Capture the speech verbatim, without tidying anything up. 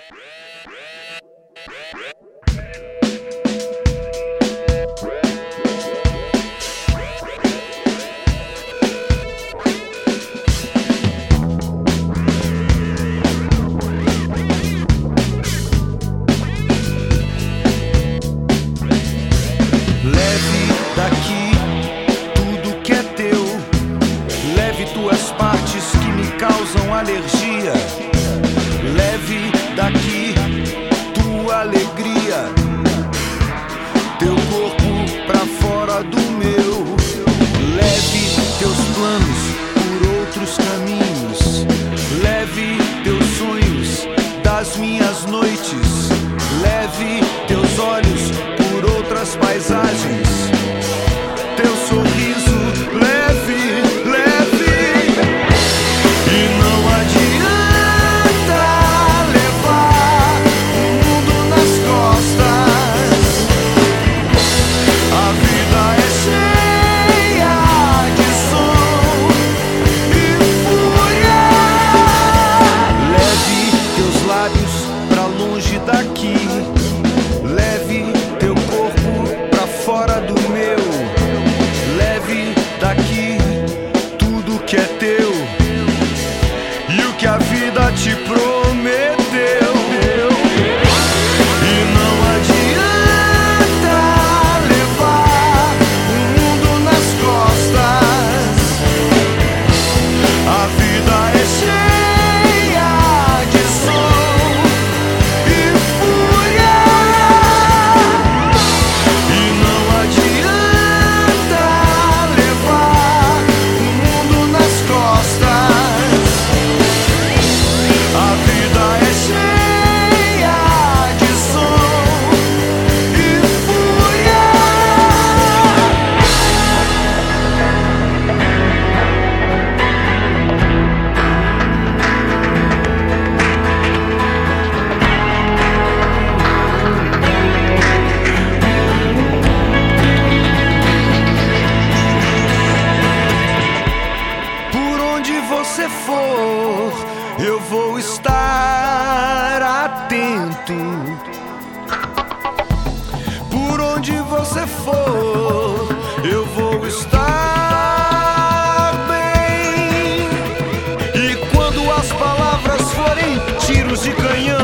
Causam alergia. Leve daqui tua alegria, teu corpo pra fora do meu. Leve teus planos por outros caminhos. Leve teus sonhos das minhas noites. Leve teus olhos por outras paisagens. Teu sorriso leve. Daqui, leve teu corpo pra fora do meu. Leve daqui tudo que é teu e o que a vida te prometeu. E não adianta levar o mundo nas costas. A vida é cheia de som. Você for, eu vou estar atento. Por onde você for, eu vou estar bem. E quando as palavras forem tiros de canhão,